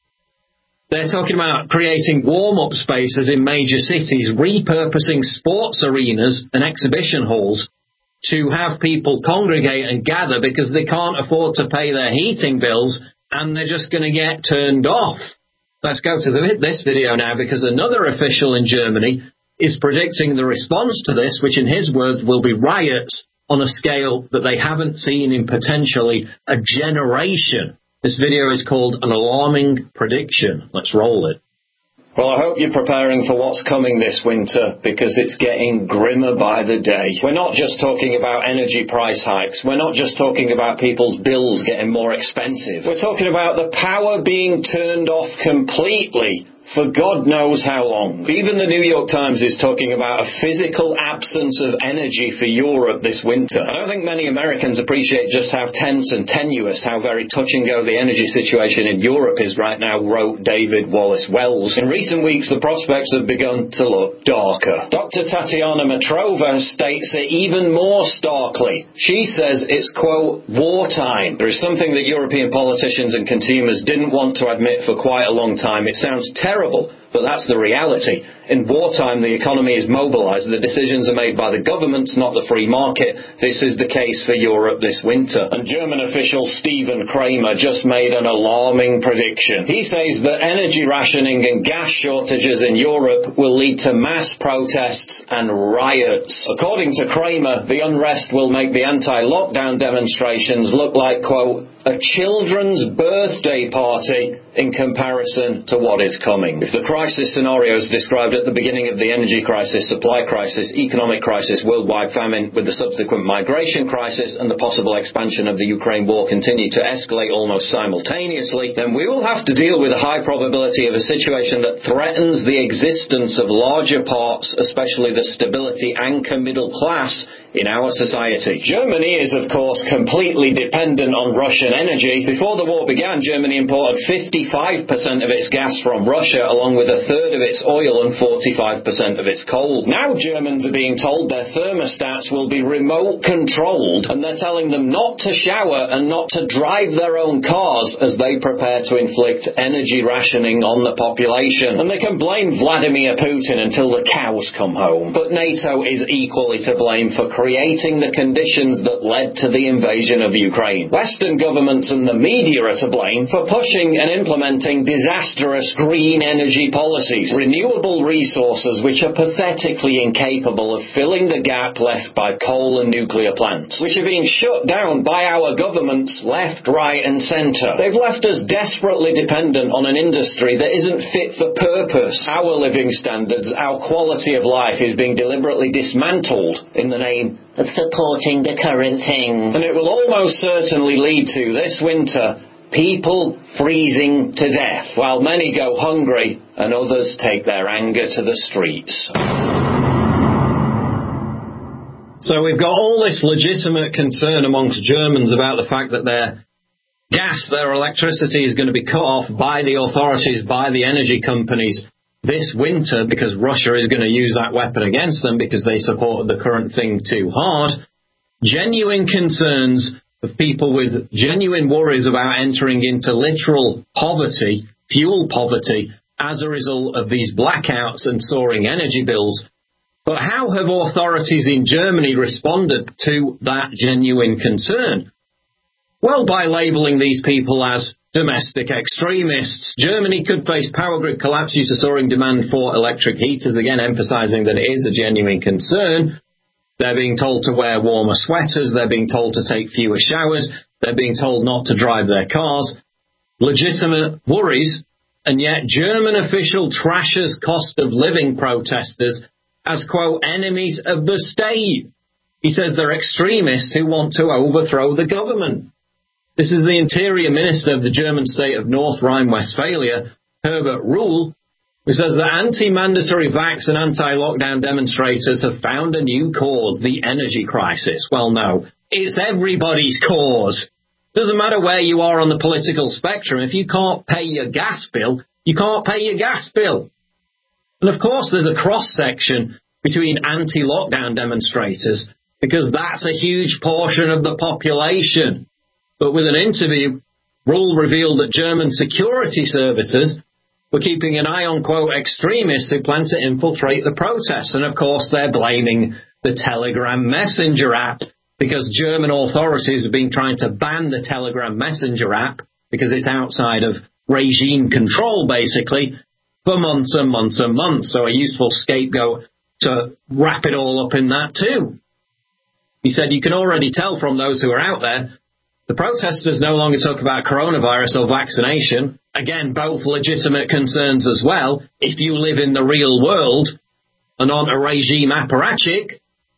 They're talking about creating warm-up spaces in major cities, repurposing sports arenas and exhibition halls to have people congregate and gather because they can't afford to pay their heating bills and they're just going to get turned off. Let's go to the, this video now, because another official in Germany is predicting the response to this, which in his words will be riots on a scale that they haven't seen in potentially a generation. This video is called An Alarming Prediction. Let's roll it. Well, I hope you're preparing for what's coming this winter, because it's getting grimmer by the day. We're not just talking about energy price hikes. We're not just talking about people's bills getting more expensive. We're talking about the power being turned off completely for God knows how long. Even the New York Times is talking about a physical absence of energy for Europe this winter. I don't think many Americans appreciate just how tense and tenuous, how very touch and go the energy situation in Europe is right now, wrote David Wallace Wells. In recent weeks, the prospects have begun to look darker. Doctor Tatiana Metrova states it even more starkly. She says it's, quote, wartime. There is something that European politicians and consumers didn't want to admit for quite a long time. It sounds terrible. Terrible, but that's the reality. In wartime, the economy is mobilized. The decisions are made by the governments, not the free market. This is the case for Europe this winter. And German official Stephen Kramer just made an alarming prediction. He says that energy rationing and gas shortages in Europe will lead to mass protests and riots. According to Kramer, the unrest will make the anti-lockdown demonstrations look like, quote, a children's birthday party in comparison to what is coming. If the crisis scenarios described at the beginning of the energy crisis, supply crisis, economic crisis, worldwide famine, with the subsequent migration crisis and the possible expansion of the Ukraine war continue to escalate almost simultaneously, then we will have to deal with a high probability of a situation that threatens the existence of larger parts, especially the stability anchor middle class, in our society. Germany is, of course, completely dependent on Russian energy. Before the war began, Germany imported fifty-five percent of its gas from Russia, along with a third of its oil and forty-five percent of its coal. Now Germans are being told their thermostats will be remote controlled, and they're telling them not to shower and not to drive their own cars as they prepare to inflict energy rationing on the population. And they can blame Vladimir Putin until the cows come home. But NATO is equally to blame for creating the conditions that led to the invasion of Ukraine. Western governments and the media are to blame for pushing and implementing disastrous green energy policies, renewable resources which are pathetically incapable of filling the gap left by coal and nuclear plants, which are being shut down by our governments left, right and centre. They've left us desperately dependent on an industry that isn't fit for purpose. Our living standards, our quality of life is being deliberately dismantled in the name of supporting the current thing. And it will almost certainly lead to, this winter, people freezing to death, while many go hungry and others take their anger to the streets. So we've got all this legitimate concern amongst Germans about the fact that their gas, their electricity is going to be cut off by the authorities, by the energy companies this winter, because Russia is going to use that weapon against them because they supported the current thing too hard. Genuine concerns of people with genuine worries about entering into literal poverty, fuel poverty, as a result of these blackouts and soaring energy bills. But how have authorities in Germany responded to that genuine concern? Well, by labelling these people as domestic extremists. Germany could face power grid collapse due to soaring demand for electric heaters, again emphasising that it is a genuine concern. They're being told to wear warmer sweaters, they're being told to take fewer showers, they're being told not to drive their cars. Legitimate worries, and yet German official trashes cost of living protesters as, quote, enemies of the state. He says they're extremists who want to overthrow the government. This is the Interior Minister of the German state of North Rhine-Westphalia, Herbert Rühl, who says that anti-mandatory vax and anti-lockdown demonstrators have found a new cause, the energy crisis. Well, no, it's everybody's cause. Doesn't matter where you are on the political spectrum. If you can't pay your gas bill, you can't pay your gas bill. And of course there's a cross-section between anti-lockdown demonstrators, because that's a huge portion of the population. But with an interview, Rühl revealed that German security services were keeping an eye on, quote, extremists who plan to infiltrate the protests. And of course they're blaming the Telegram Messenger app, because German authorities have been trying to ban the Telegram Messenger app because it's outside of regime control, basically, for months and months and months. So a useful scapegoat to wrap it all up in that too. He said you can already tell from those who are out there, the protesters no longer talk about coronavirus or vaccination. Again, both legitimate concerns as well, if you live in the real world and aren't a regime apparatchik.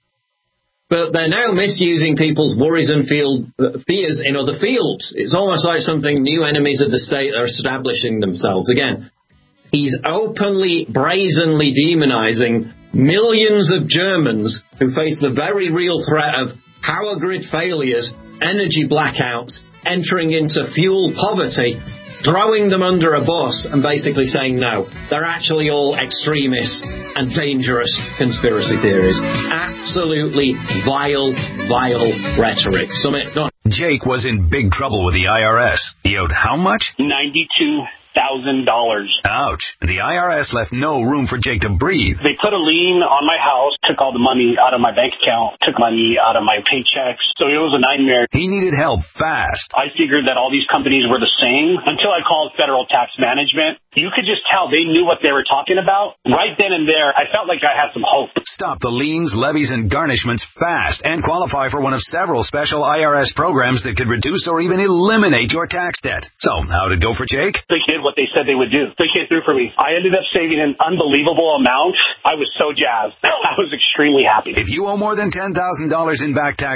But they're now misusing people's worries and field, fears in other fields. It's almost like something new enemies of the state are establishing themselves. Again, he's openly, brazenly demonizing millions of Germans who face the very real threat of power grid failures, energy blackouts, entering into fuel poverty, throwing them under a bus and basically saying no, they're actually all extremists and dangerous conspiracy theories. Absolutely vile, vile rhetoric. Summit done. Jake was in big trouble with the I R S. He owed how much? ninety-two thousand dollars. Ouch. The I R S left no room for Jake to breathe. They put a lien on my house, took all the money out of my bank account, took money out of my paychecks. So it was a nightmare. He needed help fast. I figured that all these companies were the same until I called Federal Tax Management. You could just tell they knew what they were talking about. Right then and there, I felt like I had some hope. Stop the liens, levies, and garnishments fast and qualify for one of several special I R S programs that could reduce or even eliminate your tax debt. So, how'd it go for Jake? They did what they said they would do. They came through for me. I ended up saving an unbelievable amount. I was so jazzed. I was extremely happy. If you owe more than ten thousand dollars in back taxes,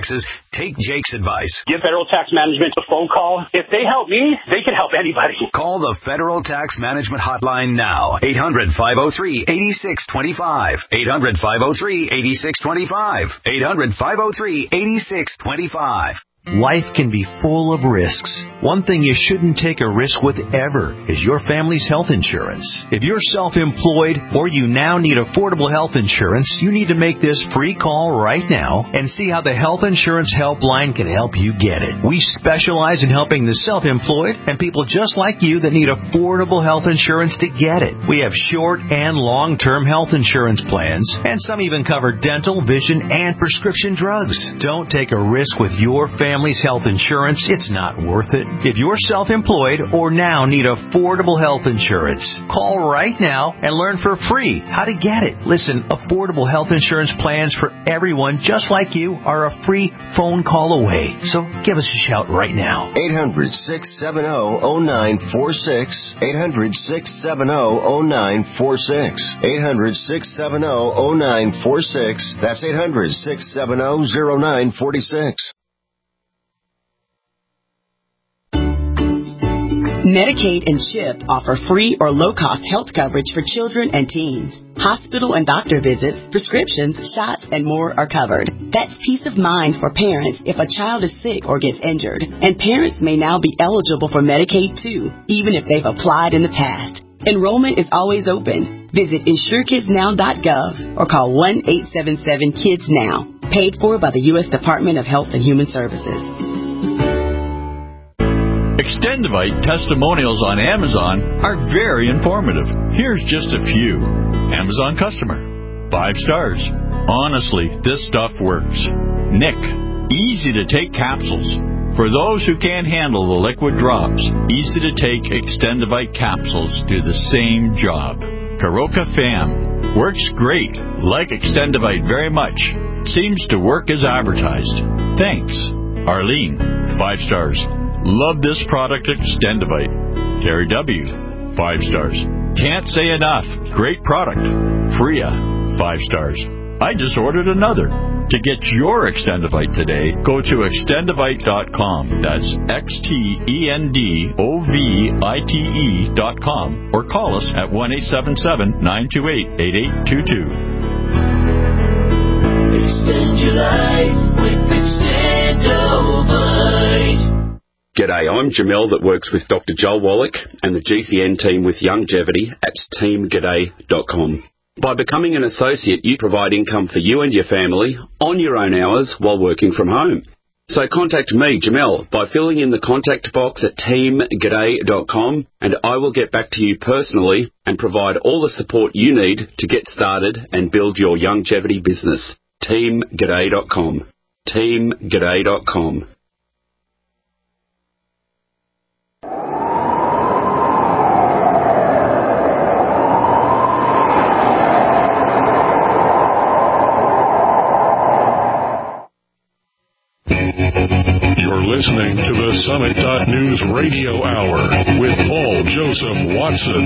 Take Jake's advice. Give Federal Tax Management a phone call. If they help me, they can help anybody. Call the Federal Tax Management Hotline now. eight hundred, five oh three, eight six two five. eight hundred, five oh three, eight six two five. eight hundred, five oh three, eight six two five. Life can be full of risks. One thing you shouldn't take a risk with ever is your family's health insurance. If you're self-employed or you now need affordable health insurance, you need to make this free call right now and see how the Health Insurance Helpline can help you get it. We specialize in helping the self-employed and people just like you that need affordable health insurance to get it. We have short and long-term health insurance plans, and some even cover dental, vision, and prescription drugs. Don't take a risk with your family. Family's health insurance, it's not worth it. If you're self-employed or now need affordable health insurance, call right now and learn for free how to get it. Listen, affordable health insurance plans for everyone just like you are a free phone call away. So give us a shout right now. eight hundred, six seven zero, zero nine four six. eight hundred, six seven zero, zero nine four six. eight hundred, six seven zero, zero nine four six. That's eight hundred, six seven zero, zero nine four six. Medicaid and CHIP offer free or low-cost health coverage for children and teens. Hospital and doctor visits, prescriptions, shots, and more are covered. That's peace of mind for parents if a child is sick or gets injured. And parents may now be eligible for Medicaid, too, even if they've applied in the past. Enrollment is always open. Visit insure kids now dot gov or call one eight seven seven kids now. Paid for by the U S Department of Health and Human Services. Extendivite testimonials on Amazon are very informative. Here's just a few. Amazon customer. Five stars. Honestly, this stuff works. Nick. Easy to take capsules. For those who can't handle the liquid drops, easy to take Extendivite capsules do the same job. Karoka Fam. Works great. Like Extendivite very much. Seems to work as advertised. Thanks. Arlene. Five stars. Love this product, Extendivite. Terry W. Five stars. Can't say enough. Great product. Freya. Five stars. I just ordered another. To get your Extendivite today, go to extendivite dot com. That's X T E N D O V I T E dot com. Or call us at one eight seven seven, nine two eight, eight eight two two. Extend your life with Extendivite. G'day, I'm Jamel that works with Doctor Joel Wallach and the G C N team with Longevity at team g'day dot com. By becoming an associate, you provide income for you and your family on your own hours while working from home. So contact me, Jamel, by filling in the contact box at team g'day dot com, and I will get back to you personally and provide all the support you need to get started and build your longevity business. team g'day dot com. team g'day dot com. You're listening to the Summit dot News Radio Hour with Paul Joseph Watson.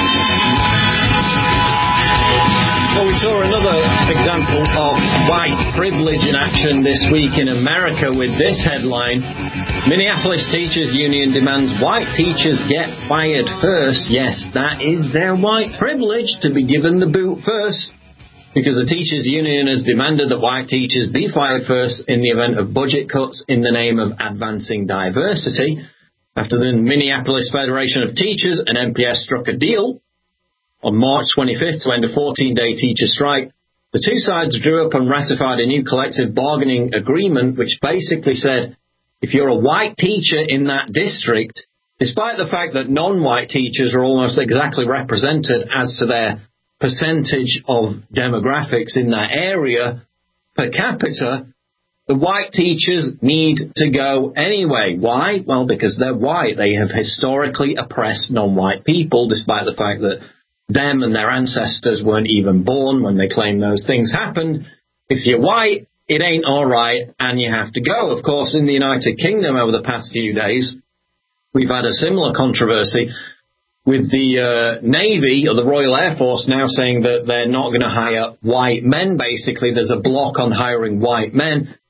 Well, we saw another example of white privilege in action this week in America with this headline. Minneapolis Teachers Union demands white teachers get fired first. Yes, that is their white privilege, to be given the boot first. Because the teachers' union has demanded that white teachers be fired first in the event of budget cuts in the name of advancing diversity. After the Minneapolis Federation of Teachers and M P S struck a deal on March twenty-fifth to end a fourteen-day teacher strike, the two sides drew up and ratified a new collective bargaining agreement which basically said, if you're a white teacher in that district, despite the fact that non-white teachers are almost exactly represented as to their percentage of demographics in that area per capita, the white teachers need to go anyway. Why? Well, because they're white. They have historically oppressed non-white people, despite the fact that them and their ancestors weren't even born when they claim those things happened. If you're white, it ain't all right, and you have to go. Of course, in the United Kingdom over the past few days, we've had a similar controversy with the uh, Navy or the Royal Air Force now saying that they're not going to hire white men, basically. There's a block on hiring white men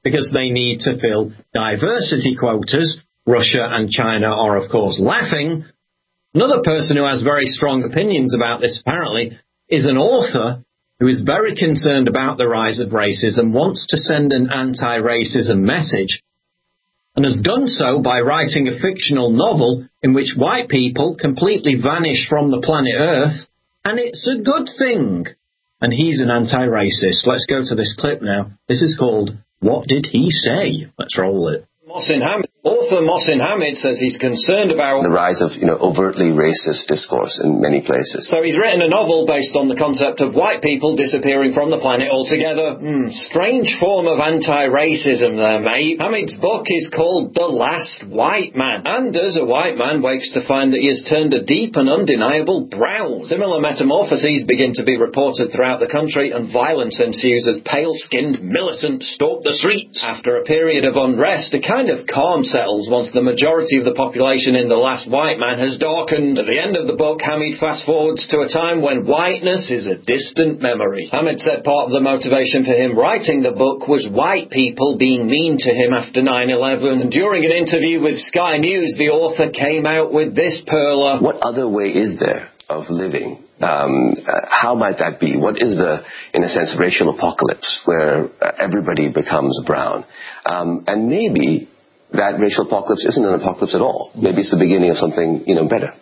because they need to fill diversity quotas. Russia and China are, of course, laughing. Another person who has very strong opinions about this, apparently, is an author who is very concerned about the rise of racism, wants to send an anti-racism message, and has done so by writing a fictional novel in which white people completely vanish from the planet Earth, and it's a good thing. And he's an anti-racist. Let's go to this clip now. This is called What Did He Say? Let's roll it. Mohsin Hamid. Author Mohsin Hamid says he's concerned about the rise of, you know, overtly racist discourse in many places. So he's written a novel based on the concept of white people disappearing from the planet altogether. Hmm, strange form of anti-racism there, mate. Hamid's book is called The Last White Man. Anders, a white man, wakes to find that he has turned a deep and undeniable brown. Similar metamorphoses begin to be reported throughout the country, and violence ensues as pale-skinned militants stalk the streets. After a period of unrest, a kind of calm settles once the majority of the population in The Last White Man has darkened. At the end of the book, Hamid fast-forwards to a time when whiteness is a distant memory. Hamid said part of the motivation for him writing the book was white people being mean to him after nine eleven. And during an interview with Sky News, the author came out with this perler. What other way is there of living? Um, uh, how might that be? What is the, in a sense, racial apocalypse where uh, everybody becomes brown? Um, and maybe that racial apocalypse isn't an apocalypse at all. Maybe it's the beginning of something, you know, better.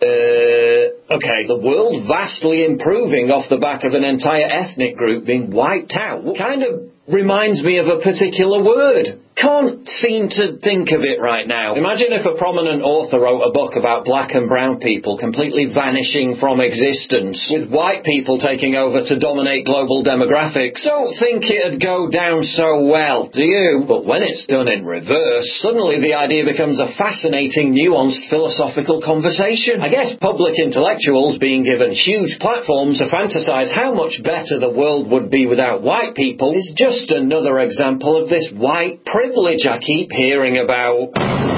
Uh, okay, the world vastly improving off the back of an entire ethnic group being wiped out. Kind of reminds me of a particular word. Can't seem to think of it right now. Imagine if a prominent author wrote a book about black and brown people completely vanishing from existence, with white people taking over to dominate global demographics. Don't think it'd go down so well, do you? But when it's done in reverse, suddenly the idea becomes a fascinating, nuanced philosophical conversation. I guess public intellectuals being given huge platforms to fantasize how much better the world would be without white people is just another example of this white privilege I keep hearing about.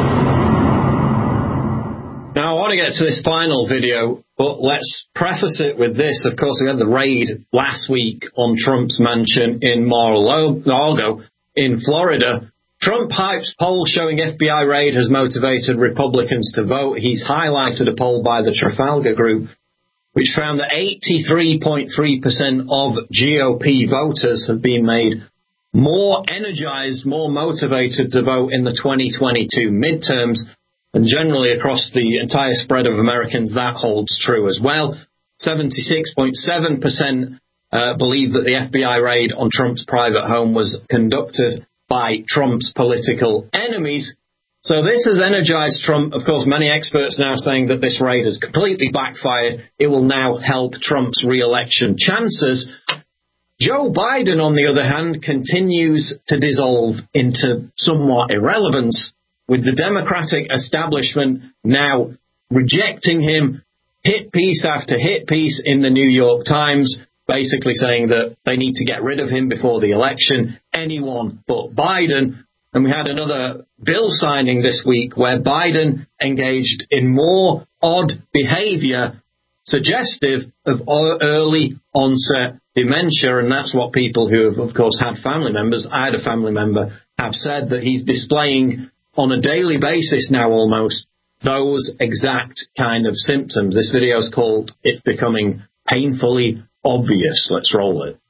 Now, I want to get to this final video, but let's preface it with this. Of course, we had the raid last week on Trump's mansion in Mar-a-Lago in Florida. Trump hypes poll showing F B I raid has motivated Republicans to vote. He's highlighted a poll by the Trafalgar Group, which found that eighty-three point three percent of G O P voters have been made more energized, more motivated to vote in the twenty twenty-two midterms, and generally across the entire spread of Americans, that holds true as well. seventy-six point seven percent uh, believe that the F B I raid on Trump's private home was conducted by Trump's political enemies. So this has energized Trump. Of course, many experts now saying that this raid has completely backfired. It will now help Trump's re-election chances. Joe Biden, on the other hand, continues to dissolve into somewhat irrelevance, with the Democratic establishment now rejecting him, hit piece after hit piece in the New York Times, basically saying that they need to get rid of him before the election, anyone but Biden. And we had another bill signing this week where Biden engaged in more odd behavior suggestive of early onset dementia, and that's what people who have, of course, had family members, I had a family member, have said that he's displaying on a daily basis now almost those exact kind of symptoms. This video is called It's Becoming Painfully Obvious. Let's roll it.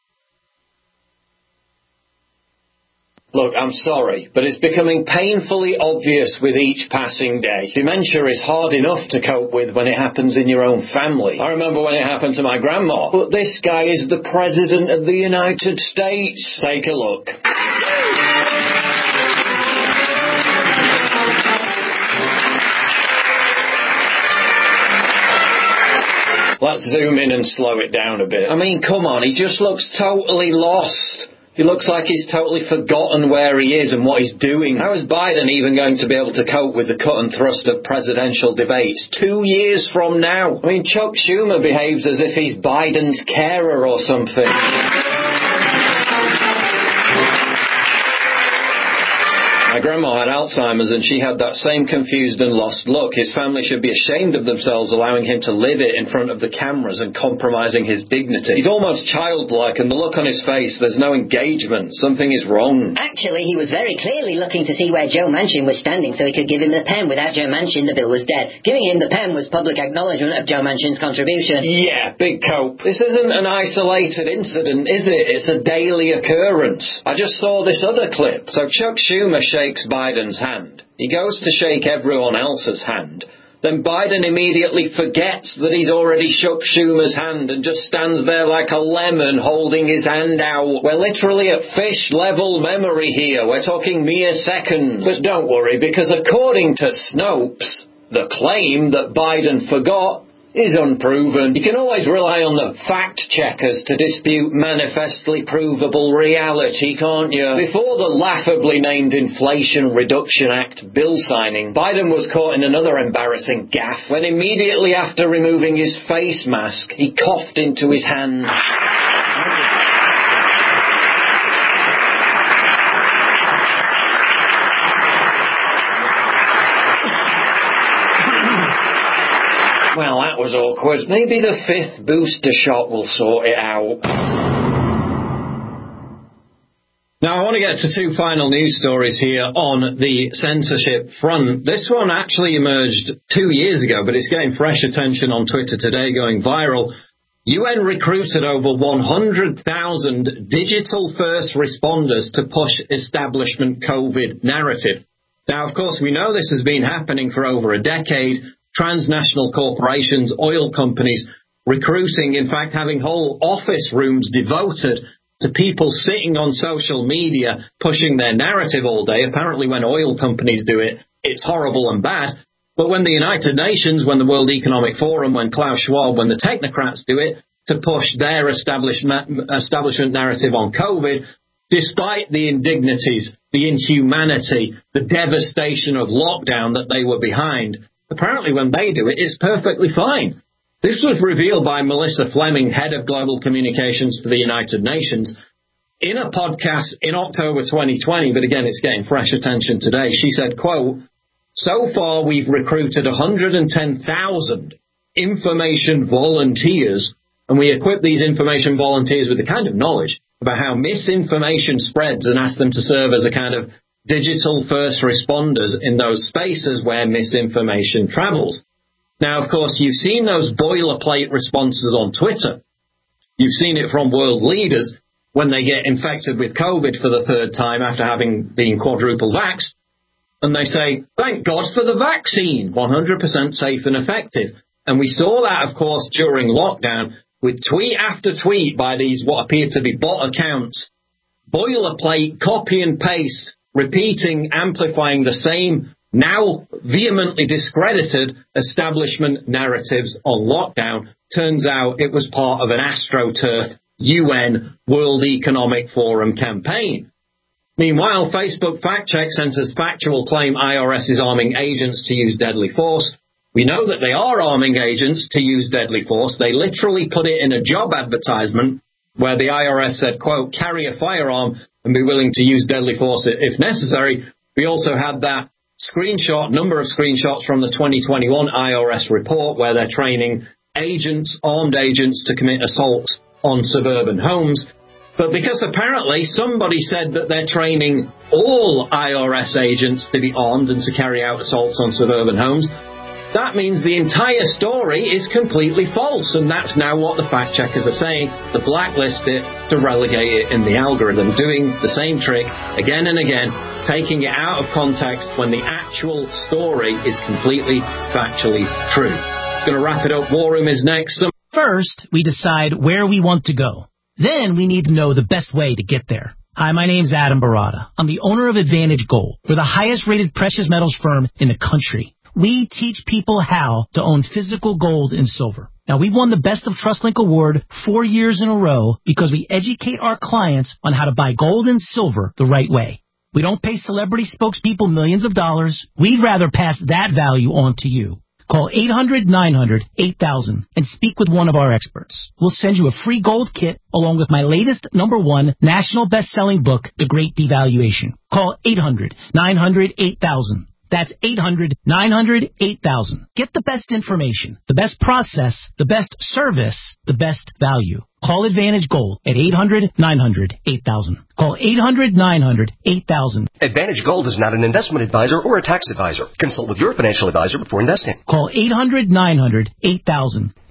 Look, I'm sorry, but it's becoming painfully obvious with each passing day. Dementia is hard enough to cope with when it happens in your own family. I remember when it happened to my grandma. But this guy is the President of the United States. Take a look. Let's zoom in and slow it down a bit. I mean, come on, he just looks totally lost. He looks like he's totally forgotten where he is and what he's doing. How is Biden even going to be able to cope with the cut and thrust of presidential debates two years from now? I mean, Chuck Schumer behaves as if he's Biden's carer or something. My grandma had Alzheimer's and she had that same confused and lost look. His family should be ashamed of themselves allowing him to live it in front of the cameras and compromising his dignity. He's almost childlike and the look on his face, there's no engagement. Something is wrong. Actually, he was very clearly looking to see where Joe Manchin was standing so he could give him the pen. Without Joe Manchin, the bill was dead. Giving him the pen was public acknowledgement of Joe Manchin's contribution. Yeah, big cope. This isn't an isolated incident, is it? It's a daily occurrence. I just saw this other clip. So Chuck Schumer shakes Biden's hand. He goes to shake everyone else's hand. Then Biden immediately forgets that he's already shook Schumer's hand and just stands there like a lemon holding his hand out. We're literally at fish-level memory here. We're talking mere seconds. But don't worry, because according to Snopes, the claim that Biden forgot is unproven. You can always rely on the fact-checkers to dispute manifestly provable reality, can't you? Before the laughably named Inflation Reduction Act bill signing, Biden was caught in another embarrassing gaffe when immediately after removing his face mask, he coughed into his hand. Well, that was awkward. Maybe the fifth booster shot will sort it out. Now, I want to get to two final news stories here on the censorship front. This one actually emerged two years ago, but it's getting fresh attention on Twitter today, going viral. U N recruited over one hundred thousand digital first responders to push establishment COVID narrative. Now, of course, we know this has been happening for over a decade. Transnational corporations, oil companies, recruiting, in fact, having whole office rooms devoted to people sitting on social media, pushing their narrative all day. Apparently, when oil companies do it, it's horrible and bad. But when the United Nations, when the World Economic Forum, when Klaus Schwab, when the technocrats do it to push their establishment, establishment narrative on COVID, despite the indignities, the inhumanity, the devastation of lockdown that they were behind, apparently when they do it, it's perfectly fine. This was revealed by Melissa Fleming, head of global communications for the United Nations, in a podcast in October twenty twenty, but again, it's getting fresh attention today. She said, quote, "So far we've recruited one hundred ten thousand information volunteers, and we equip these information volunteers with the kind of knowledge about how misinformation spreads and ask them to serve as a kind of digital first responders in those spaces where misinformation travels." Now, of course, you've seen those boilerplate responses on Twitter. You've seen it from world leaders when they get infected with COVID for the third time after having been quadruple vaxxed. And they say, thank God for the vaccine, one hundred percent safe and effective. And we saw that, of course, during lockdown with tweet after tweet by these what appeared to be bot accounts. Boilerplate, copy and paste, repeating, amplifying the same, now vehemently discredited establishment narratives on lockdown. Turns out it was part of an AstroTurf U N World Economic Forum campaign. Meanwhile, Facebook Fact Check censors factual claim I R S is arming agents to use deadly force. We know that they are arming agents to use deadly force. They literally put it in a job advertisement where the I R S said, quote, carry a firearm and be willing to use deadly force if necessary. We also had that screenshot, number of screenshots from the twenty twenty-one I R S report where they're training agents, armed agents, to commit assaults on suburban homes. But because apparently somebody said that they're training all I R S agents to be armed and to carry out assaults on suburban homes, that means the entire story is completely false, and that's now what the fact-checkers are saying, to blacklist it, to relegate it in the algorithm, doing the same trick again and again, taking it out of context when the actual story is completely factually true. Going to wrap it up. War Room is next. Some- First, we decide where we want to go. Then we need to know the best way to get there. Hi, my name's Adam Barada. I'm the owner of Advantage Gold. We're the highest-rated precious metals firm in the country. We teach people how to own physical gold and silver. Now, we've won the Best of TrustLink Award four years in a row because we educate our clients on how to buy gold and silver the right way. We don't pay celebrity spokespeople millions of dollars. We'd rather pass that value on to you. Call eight hundred nine hundred eight thousand and speak with one of our experts. We'll send you a free gold kit along with my latest number one national best-selling book, The Great Devaluation. Call eight hundred nine hundred eight thousand. That's eight hundred nine hundred eight thousand. Get the best information, the best process, the best service, the best value. Call Advantage Gold at eight hundred nine hundred eight thousand. Call eight hundred nine hundred eight thousand. Advantage Gold is not an investment advisor or a tax advisor. Consult with your financial advisor before investing. Call eight hundred nine hundred eight thousand.